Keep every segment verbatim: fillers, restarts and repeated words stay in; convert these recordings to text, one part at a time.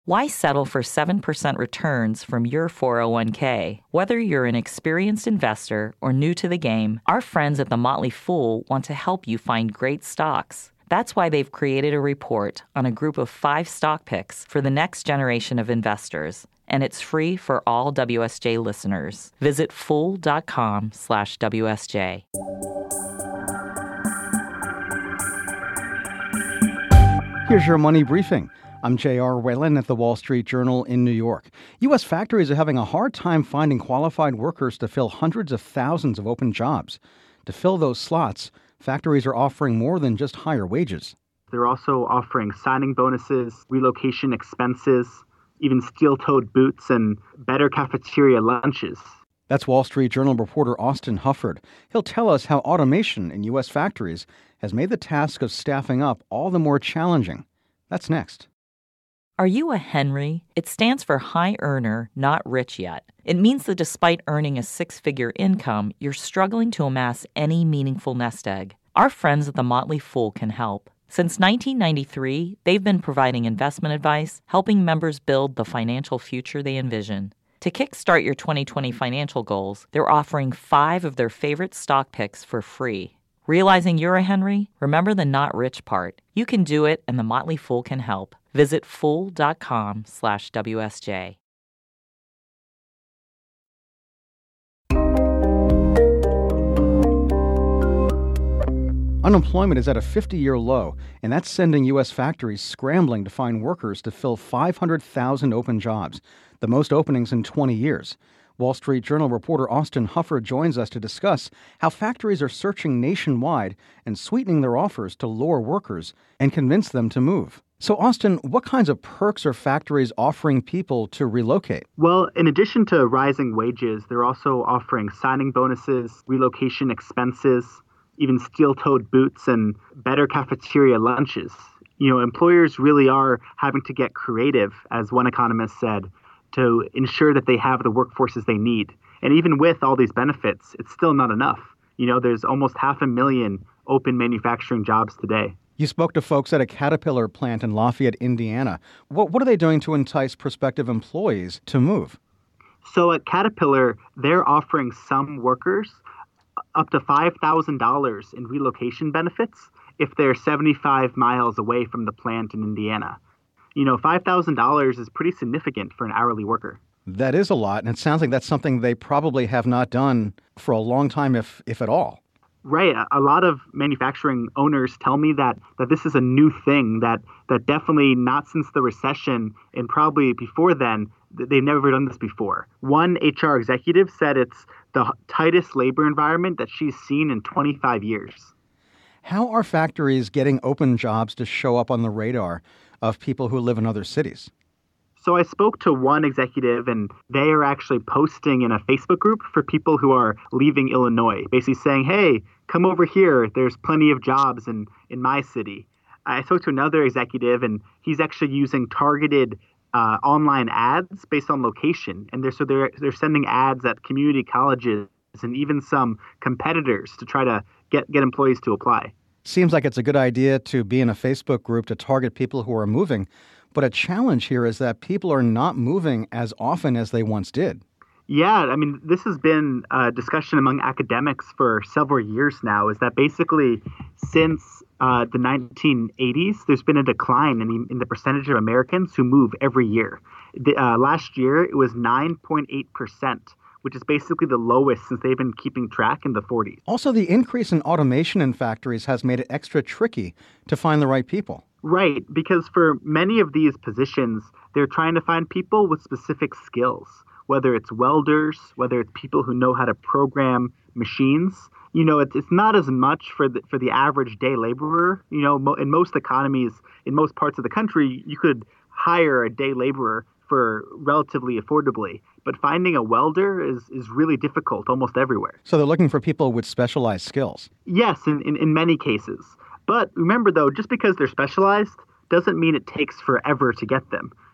Why settle for seven percent returns from your four oh one k? Whether you're an experienced investor or new to the game, our friends at The Motley Fool want to help you find great stocks. That's why they've created a report on a group of five stock picks for the next generation of investors. And it's free for all W S J listeners. Visit fool.com slash WSJ. Here's your money briefing. I'm J R. Whalen at the Wall Street Journal in New York. U S factories are having a hard time finding qualified workers to fill hundreds of thousands of open jobs. To fill those slots, factories are offering more than just higher wages. They're also offering signing bonuses, relocation expenses, even steel-toed boots, and better cafeteria lunches. That's Wall Street Journal reporter Austin Hufford. He'll tell us how automation in U S factories has made the task of staffing up all the more challenging. That's next. Are you a Henry? It stands for high earner, not rich yet. It means that despite earning a six-figure income, you're struggling to amass any meaningful nest egg. Our friends at The Motley Fool can help. Since nineteen ninety-three, they've been providing investment advice, helping members build the financial future they envision. To kickstart your twenty twenty financial goals, they're offering five of their favorite stock picks for free. Realizing you're a Henry? Remember the not rich part. You can do it, and The Motley Fool can help. Visit fool.com slash WSJ. Unemployment is at a fifty-year low, and that's sending U S factories scrambling to find workers to fill five hundred thousand open jobs, the most openings in twenty years. Wall Street Journal reporter Austin Hufford joins us to discuss how factories are searching nationwide and sweetening their offers to lure workers and convince them to move. So, Austin, what kinds of perks are factories offering people to relocate? Well, in addition to rising wages, they're also offering signing bonuses, relocation expenses, even steel-toed boots, and better cafeteria lunches. You know, employers really are having to get creative, as one economist said, to ensure that they have the workforces they need. And even with all these benefits, it's still not enough. You know, there's almost half a million open manufacturing jobs today. You spoke to folks at a Caterpillar plant in Lafayette, Indiana. What, what are they doing to entice prospective employees to move? So at Caterpillar, they're offering some workers up to five thousand dollars in relocation benefits if they're seventy-five miles away from the plant in Indiana. You know, five thousand dollars is pretty significant for an hourly worker. That is a lot, and it sounds like that's something they probably have not done for a long time, if if at all. Right. A lot of manufacturing owners tell me that, that this is a new thing, that, that definitely not since the recession and probably before then, they've never done this before. One H R executive said it's the tightest labor environment that she's seen in twenty-five years. How are factories getting open jobs to show up on the radar of people who live in other cities? So I spoke to one executive, and they are actually posting in a Facebook group for people who are leaving Illinois, basically saying, hey, come over here. There's plenty of jobs in, in my city. I spoke to another executive, and he's actually using targeted uh, online ads based on location. And they're, so they're, they're sending ads at community colleges and even some competitors to try to get, get employees to apply. Seems like it's a good idea to be in a Facebook group to target people who are moving. But a challenge here is that people are not moving as often as they once did. Yeah, I mean, this has been a discussion among academics for several years now, is that basically since uh, the nineteen eighties, there's been a decline in the, in the percentage of Americans who move every year. The, uh, last year, it was nine point eight percent, which is basically the lowest since they've been keeping track in the forties. Also, the increase in automation in factories has made it extra tricky to find the right people. Right, because for many of these positions, they're trying to find people with specific skills, whether it's welders, whether it's people who know how to program machines. You know, it's, it's not as much for the, for the average day laborer. You know, mo- in most economies, in most parts of the country, you could hire a day laborer for relatively affordably. But finding a welder is, is really difficult almost everywhere. So they're looking for people with specialized skills. Yes, in, in, in many cases. But remember, though, just because they're specialized doesn't mean it takes forever to get them.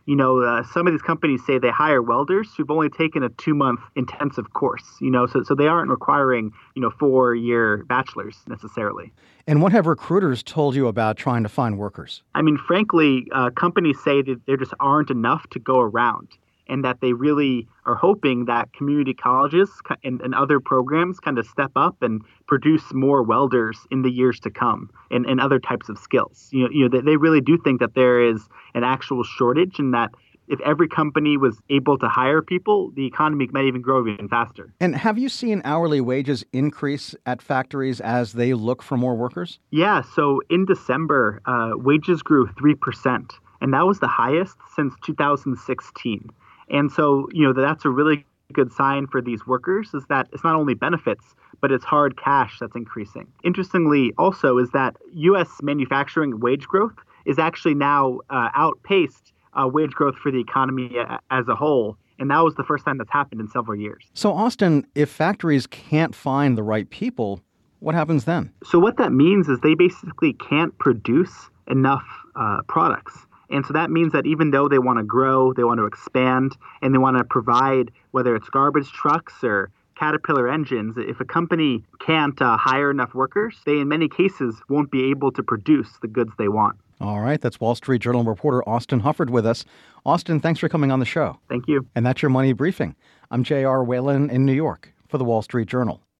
You know, uh, some of these companies say they hire welders who've only taken a two-month intensive course, you know, so, so they aren't requiring, you know, four-year bachelors necessarily. And what have recruiters told you about trying to find workers? I mean, frankly, uh, companies say that there just aren't enough to go around, and that they really are hoping that community colleges and, and other programs kind of step up and produce more welders in the years to come, and, and other types of skills. You know, you know, they, they really do think that there is an actual shortage, and that if every company was able to hire people, the economy might even grow even faster. And have you seen hourly wages increase at factories as they look for more workers? Yeah, so in December, uh, wages grew three percent, and that was the highest since two thousand sixteen. And so, you know, that's a really good sign for these workers, is that it's not only benefits, but it's hard cash that's increasing. Interestingly, also, is that U S manufacturing wage growth is actually now uh, outpaced uh, wage growth for the economy a- as a whole. And that was the first time that's happened in several years. So, Austin, if factories can't find the right people, what happens then? So what that means is they basically can't produce enough uh, products. And so that means that even though they want to grow, they want to expand, and they want to provide, whether it's garbage trucks or Caterpillar engines, if a company can't uh, hire enough workers, they in many cases won't be able to produce the goods they want. All right. That's Wall Street Journal reporter Austin Hufford with us. Austin, thanks for coming on the show. Thank you. And that's your Money Briefing. I'm J R. Whalen in New York for the Wall Street Journal.